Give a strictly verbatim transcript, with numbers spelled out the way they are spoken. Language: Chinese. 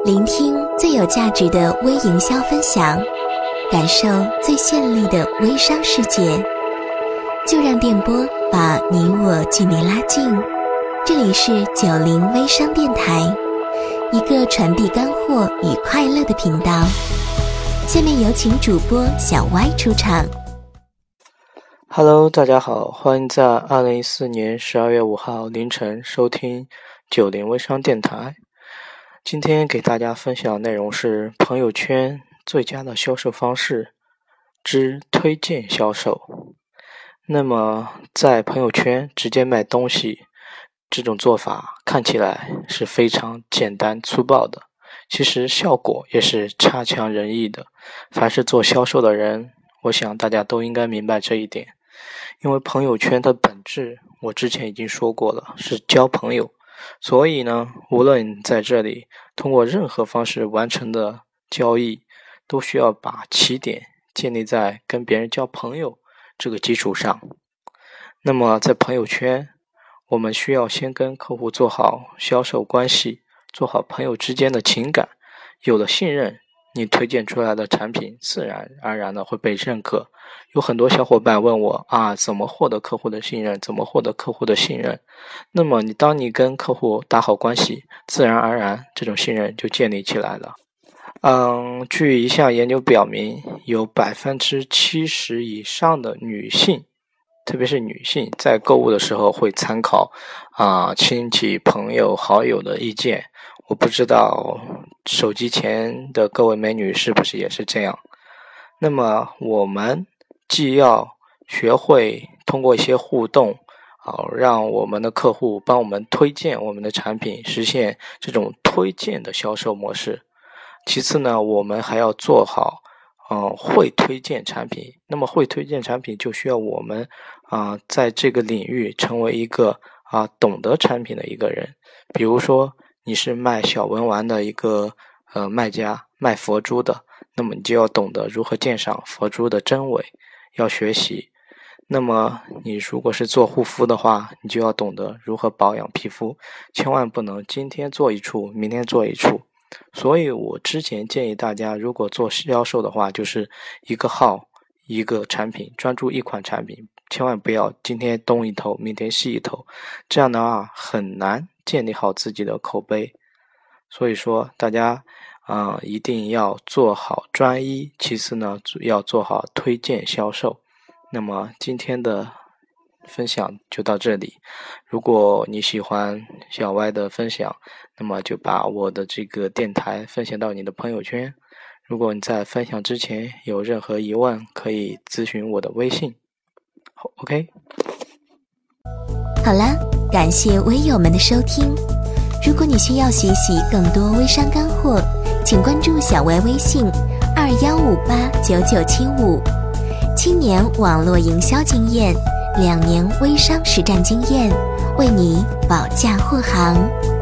聆听最有价值的微营销分享，感受最绚丽的微商世界。就让电波把你我距离拉近。这里是九零微商电台，一个传递干货与快乐的频道。下面有请主播小歪出场。 Hello， 大家好，欢迎在二零一四年十二月五号凌晨收听九零微商电台。今天给大家分享的内容是朋友圈最佳的销售方式之推荐销售。那么在朋友圈直接卖东西，这种做法看起来是非常简单粗暴的，其实效果也是差强人意的。凡是做销售的人，我想大家都应该明白这一点。因为朋友圈的本质我之前已经说过了，是交朋友，所以呢，无论在这里通过任何方式完成的交易，都需要把起点建立在跟别人交朋友这个基础上。那么在朋友圈，我们需要先跟客户做好销售关系，做好朋友之间的情感，有了信任，你推荐出来的产品自然而然的会被认可。有很多小伙伴问我啊，怎么获得客户的信任？怎么获得客户的信任？那么你当你跟客户打好关系，自然而然这种信任就建立起来了。嗯，据一项研究表明，有百分之七十以上的女性，特别是女性在购物的时候会参考啊亲戚、朋友、好友的意见。我不知道手机前的各位美女是不是也是这样。那么我们既要学会通过一些互动啊，让我们的客户帮我们推荐我们的产品，实现这种推荐的销售模式。其次呢，我们还要做好嗯、呃、会推荐产品。那么会推荐产品就需要我们啊、呃、在这个领域成为一个啊、呃、懂得产品的一个人。比如说你是卖小文玩的一个呃卖家，卖佛珠的，那么你就要懂得如何鉴赏佛珠的真伪，要学习。那么你如果是做护肤的话，你就要懂得如何保养皮肤，千万不能今天做一处，明天做一处。所以我之前建议大家，如果做销售的话，就是一个号一个产品，专注一款产品，千万不要今天东一头明天西一头，这样的话很难建立好自己的口碑。所以说大家啊、呃，一定要做好专一，其次呢要做好推荐销售。那么今天的分享就到这里，如果你喜欢小歪的分享，那么就把我的这个电台分享到你的朋友圈。如果你在分享之前有任何疑问，可以咨询我的微信。好 OK。 好啦，感谢微友们的收听。如果你需要学习更多微商干货，请关注小歪微信二幺五八九九七五。七年网络营销经验，两年微商实战经验，为你保驾护航。